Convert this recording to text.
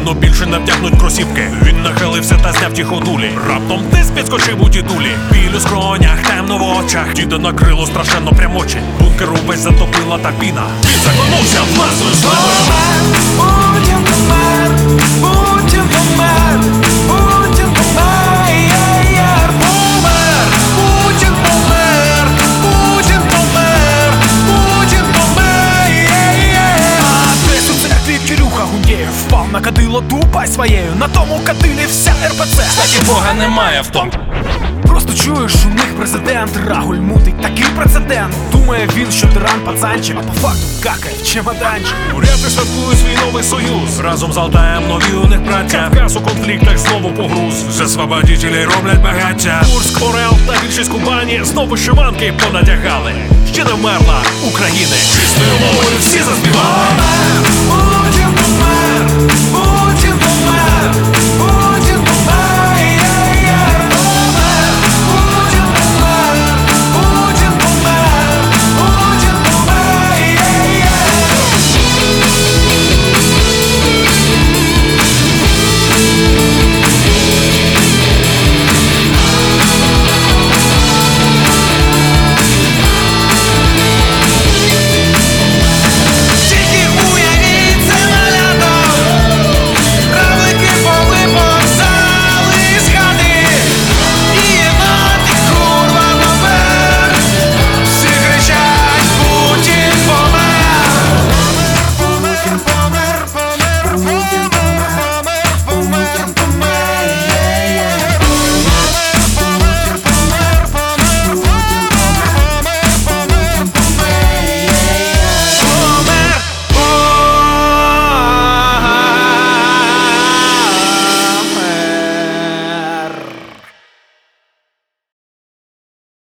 Україну більше не вдягнуть кросівки. Він нахилився та зняв ті ходулі. Раптом десь підскочив у дідулі. Біль у скронях, темно в очах. Діда накрило страшенно прямочі. Бункер увесь затопила та піна. Він заклонувся власною славою. Путін помер, Путін помер, Путін помер, помер, Путін помер, Путін помер, Путін помер. А десь у церкві Кирюха Гундєєв впав на кадило дупа своєю. На тому кадилі вся РПЦ. Кстати, Бога немає в тому. Просто чуєш, у них президент Рагуль мутить такий прецедент. Думає він, що тиран пацанчик, а по факту какає в чемоданчик. Буряти святкують свій новий союз. Разом з Алтаєм нові у них браття. Кавказ у конфліктах знову погруз. З освободителей роблять багаття. Курськ, Орел та більшість Кубані знову вишиванки понадягали. Ще не вмерла України. Чистою мовою